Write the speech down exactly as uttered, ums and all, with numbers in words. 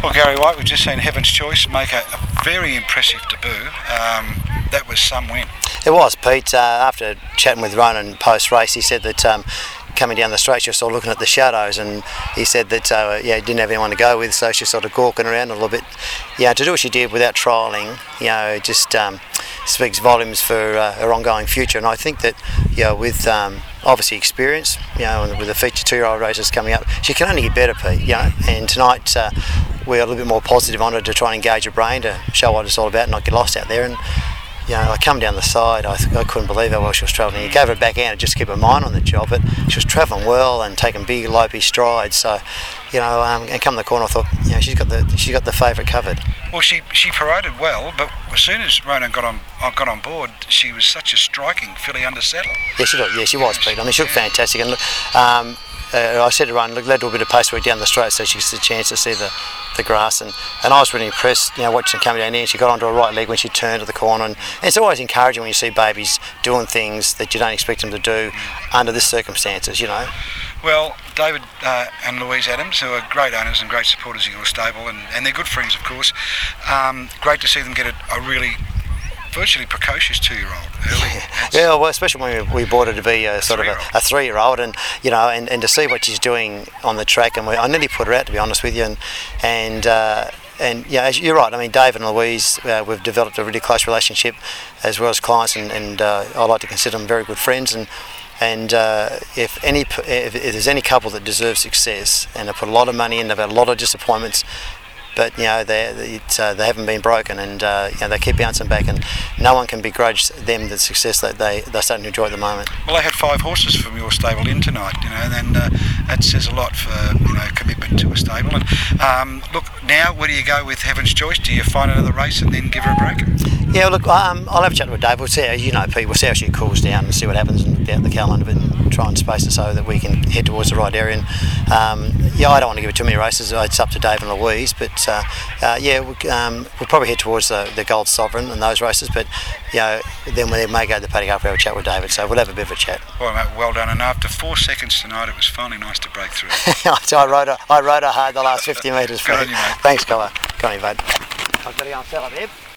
Well, Gary White, we've just seen Heaven's Choice make a, a very impressive debut. Um, that was some win. It was, Pete. Uh, after chatting with Ronan post-race, he said that um, coming down the straight, she was sort of looking at the shadows, and he said that uh, yeah, he didn't have anyone to go with, so she was sort of gawking around a little bit. Yeah, to do what she did without trialling, you know, just um, speaks volumes for uh, her ongoing future. And I think that, you know, with um, obviously experience, you know, and with the feature two-year-old races coming up, she can only get better, Pete. You know, and tonight uh, we're a little bit more positive on her to try and engage her brain to show what it's all about and not get lost out there. And you know, I come down the side, I, th- I couldn't believe how well she was travelling. He gave her a back hand just to keep her mind on the job, but she was travelling well and taking big, lopey strides. So, you know, um, and come the corner, I thought, you know, she's got the she's got the favourite covered. Well, she she paraded well, but as soon as Ronan got on uh, got on board, she was such a striking filly under saddle. Yeah, she did. Yeah, she was, Pete. I mean, she looked fantastic. And um, uh, I said to Ronan, look, let her do a bit of pace work down the straight so she gets a chance to see the. the grass, and, and I was really impressed, you know, watching her coming down there, and she got onto her right leg when she turned to the corner, and, and it's always encouraging when you see babies doing things that you don't expect them to do under this circumstances, you know. Well, David uh, and Louise Adams, who are great owners and great supporters of your stable, and, and they're good friends, of course. Um, great to see them get a, a really virtually precocious two-year-old early. Yeah, well, especially when we, we bought her to be a sort of a, a three-year-old, and you know, and, and to see what she's doing on the track, and we, I nearly put her out, to be honest with you, and and uh, and yeah, as you're right. I mean, Dave and Louise, uh, we've developed a really close relationship, as well as clients, and, and uh, I like to consider them very good friends, and. And uh, if any, if, if there's any couple that deserves success, and they put a lot of money in, they've had a lot of disappointments, but you know they uh, they haven't been broken, and uh, you know they keep bouncing back, and no one can begrudge them the success that they they're starting to enjoy at the moment. Well, they had five horses from your stable in tonight, you know, and uh, that says a lot for you know commitment to a stable. And um, look, now where do you go with Heaven's Choice? Do you find another race and then give her a break? Yeah, look, um, I'll have a chat with Dave. We'll see how, you know, Pete, we'll see how she cools down and see what happens, and down the calendar and try and space it so that we can head towards the right area. And um, yeah, I don't want to give it too many races. It's up to Dave and Louise, but uh, uh, yeah, we, um, we'll probably head towards the, the Gold Sovereign and those races. But you know, then we may go to the paddock after we have a chat with David. So we'll have a bit of a chat. Well, mate, well done. And after four seconds tonight, it was finally nice to break through. So I rode her, I rode her hard the last fifty metres. Good on you, mate. Thanks, Collar. Go on, you, mate. I've got to go and sell it, Eb.